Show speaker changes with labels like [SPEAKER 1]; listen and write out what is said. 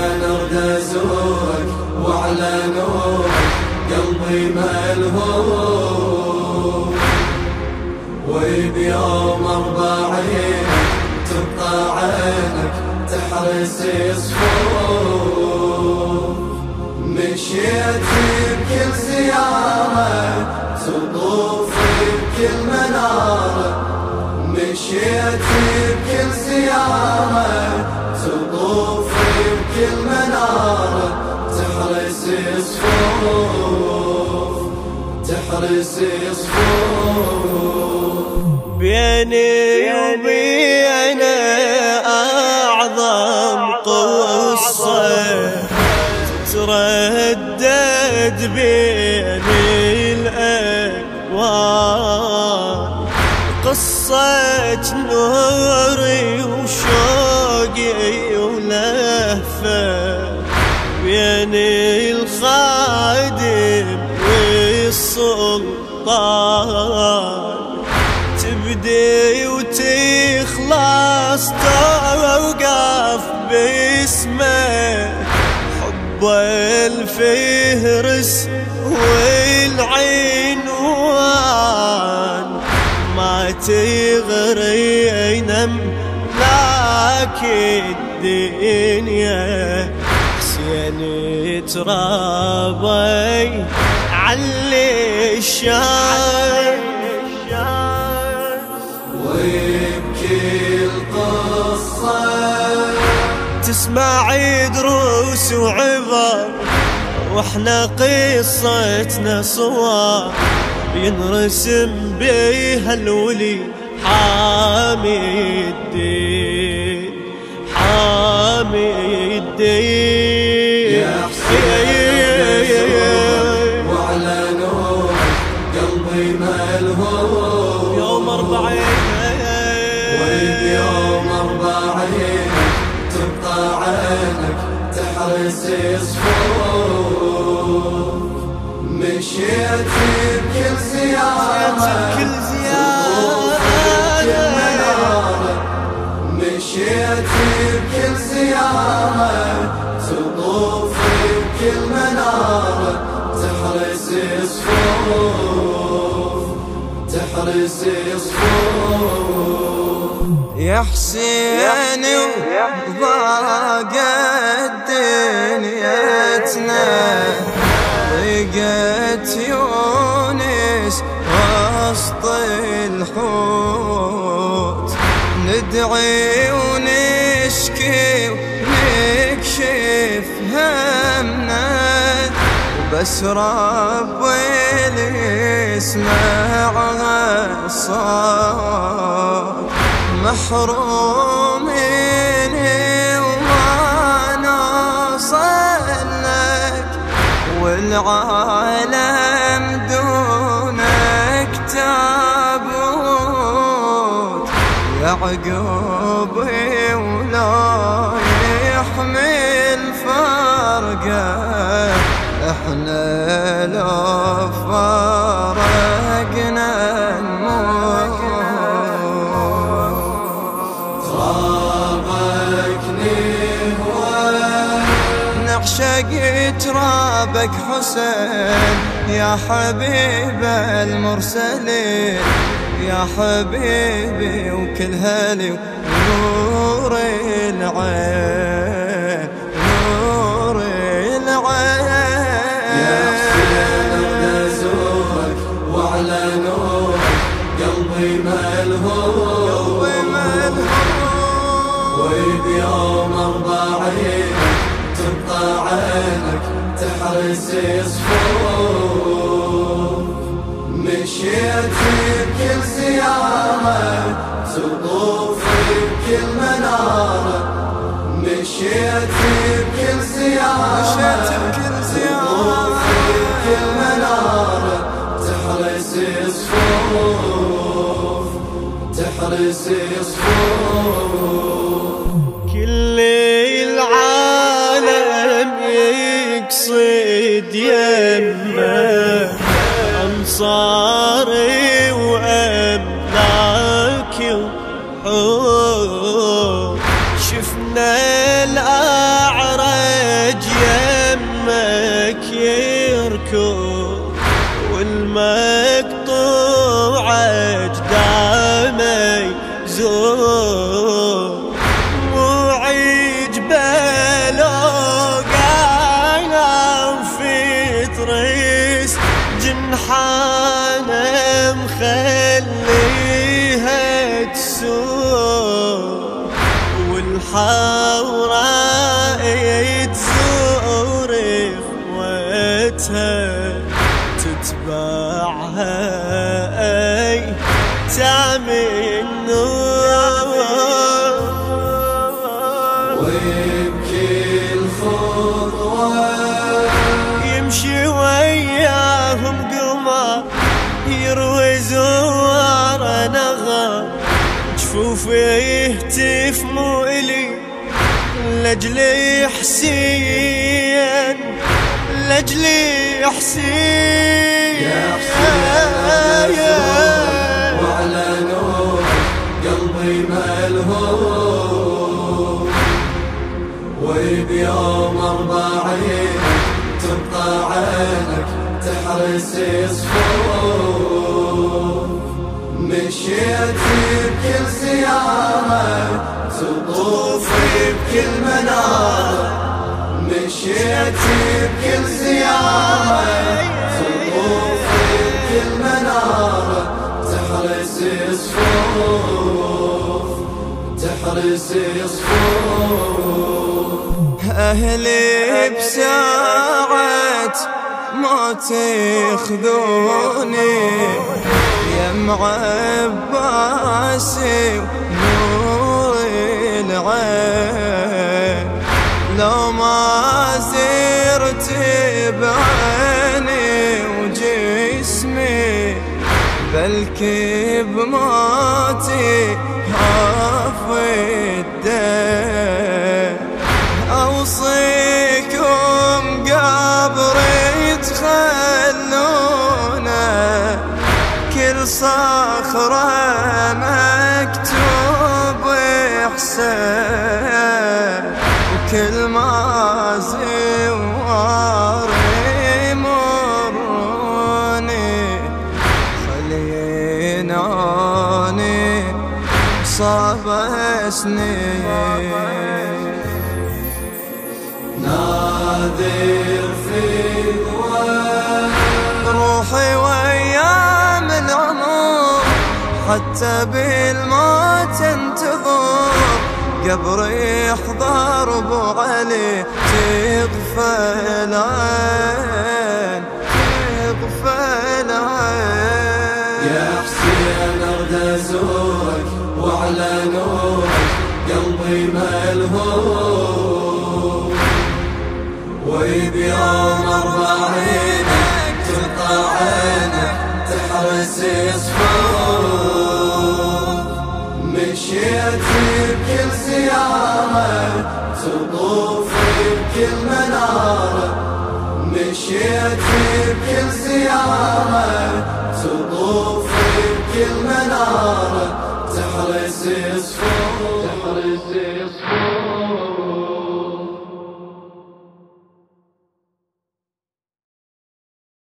[SPEAKER 1] ارد ازورك وعلى نورك قلبي ملهوف، وبيوم 40 تبقى عينك تحرس صفوف. مشيت بكل زيارة تطوف بكل منارة، مشيت بكل زيارة تطوف بكل منارة، تحرس صفوف تحرس صفوف.
[SPEAKER 2] بيني وبين أعظم قصة تردد بين الأكوان، قصة نوري وشوقي ولهفة بين الخادم والسلطان، تبدي وتخلص توقف باسمه، حب الفهرس والعنوان، ما تغري نملاك الدنيا، حسين ترابي علي الشام.
[SPEAKER 1] وبكل قصة
[SPEAKER 2] تسمع دروس وعبر، واحنا قصتنا صور ينرسم بيها الولي حامي الدين حامي الدين.
[SPEAKER 1] يا حسين وعلى نور قلبي ملهوف،
[SPEAKER 2] يوم 40
[SPEAKER 1] وبيوم 40 تبقى عينك تحرس صفوف. مشيت بكل زيارة مشيت بكل زيارة تطوف بكل منارة، تحرس صفوف تحرس صفوف.
[SPEAKER 2] يا حسين وضاقت دنيتنا، ضيقت يونس وسط الحوت، ندعي ونشكي ونكشف همنا، بس رب اللي يسمع الصوت، محرومين وما نوصل لك، والعالم دونك تابوت، يعقوبي ولا يحمل فرقه، احنا لو فرقنا نموت.
[SPEAKER 1] ترابك نهوى
[SPEAKER 2] نعشق ترابك حسين، يا حبيب المرسلين، يا حبيبي وكل هلي ونور العين نور العين.
[SPEAKER 1] يا حسين ارد ازورك وعلى نورك قلبي ملهوف، وبيوم 40 تبقى عينك تحرس صفوف. مشيت بكل زيارة تطوف بكل منارة، مشيت بكل زيارة تطوف بكل منارة، تحرس صفوف تحرس صفوف.
[SPEAKER 2] كل العالم يقصد يمه، أنصاري وأملاكي وحب، شفنا الأعرج منحانة مخليها تسوق، والحوراء تزور اخوتها تتبعها اي تعمل النور،
[SPEAKER 1] وبكل خطوة
[SPEAKER 2] يمشي وياهم قمر يروي زوار نغم، جفوفه يهتف مو إلي لأجلي حسين، لأجلي حسين
[SPEAKER 1] يا حسين وعلى نور قلبي ملهوف، وبيوم 40 تبقى عينك تحرس صفوف، مشيت بكل زيارة تطوف بكل منارة، مشيت بكل زيارة تطوف بكل منارة، تحرس صفوف تحرس صفوف.
[SPEAKER 2] أهلي بساعة موت ياخذوني يم عباسي نور العين، لو ما زرت بعيني وجسمي بلكي بموتي هافي الدين، أوصيكم قبري تخلونه كل صخرة مكتوب إحسان، وكل ما زوار يمروني خلينوني صاب سنين،
[SPEAKER 1] ناذر في ضوء
[SPEAKER 2] روحي وأيام العمر حتى بالموت انتظر، قبري يحضر ابو علي تغفى العين تغفى العين.
[SPEAKER 1] يا حسين ارد ازورك وعلى نورك قلبي ملهوف، وبيوم 40 تلقى عينك تحرس صفوف، مشيت بكل زيارة تطوف بكل منارة، مشيت بكل زيارة تطوف بكل منارة، تحرس صفوف تحرس صفوف.